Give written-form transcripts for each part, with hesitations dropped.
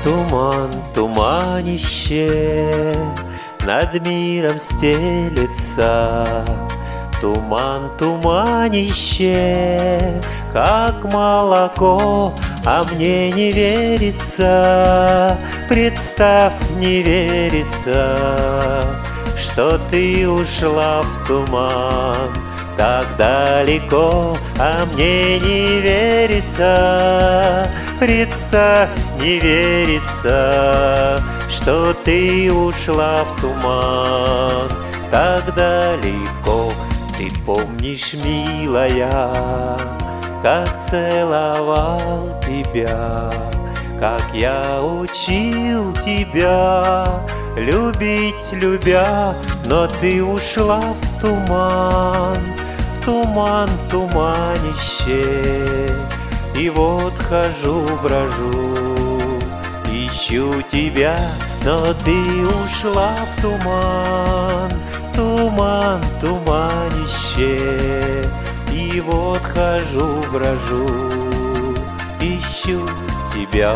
Туман, туманище над миром стелется. Туман, туманище, как молоко, а мне не верится. Представь, не верится, что ты ушла в туман так далеко, а мне не верится. Представь, не верится, что ты ушла в туман так далеко. Ты помнишь, милая, как целовал тебя, как я учил тебя любить, любя, но ты ушла в туман, туманище. И вот хожу, брожу, ищу тебя, но ты ушла в туман, туманище. И вот хожу, брожу, ищу тебя.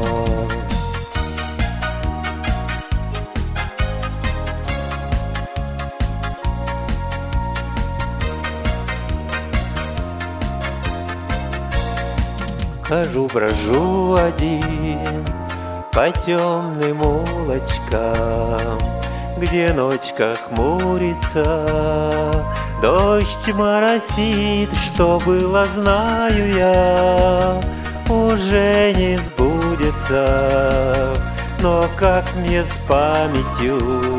Хожу, брожу один по темным улочкам, где ночка хмурится, дождь моросит. Что было, знаю я, уже не сбудется. Но как мне с памятью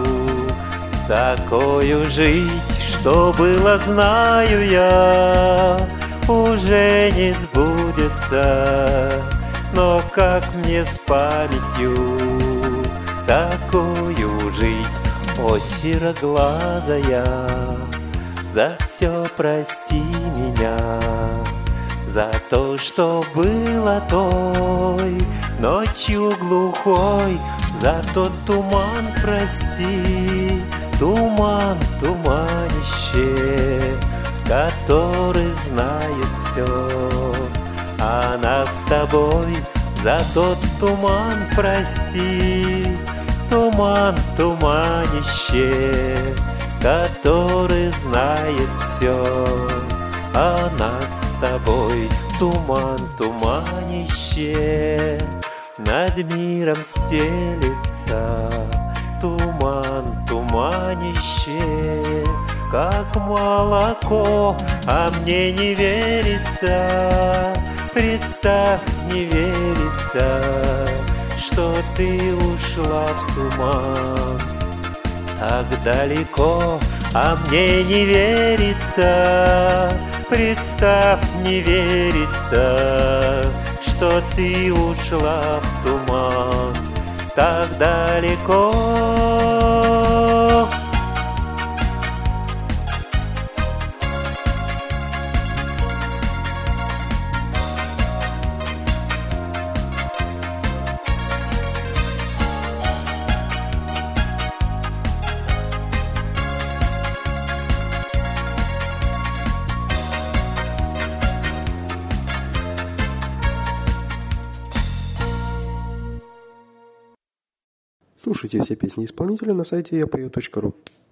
такою жить? Что было, знаю я, уже не сбудется. Но как мне с памятью такою жить? О, сероглазая, за все прости меня, за то, что было той ночью глухой, за тот туман прости, туман, туманище, который знает все о нас с тобой. За тот туман прости, туман, туманище, который знает все о нас с тобой. Туман, туманище над миром стелется. Туман, туманище, как молоко, а мне не верится. Представь, не верится, что ты ушла в туман так далеко, а мне не верится. Представь, не верится, что ты ушла в туман так далеко. Слушайте все песни исполнителя на сайте yapою.ru.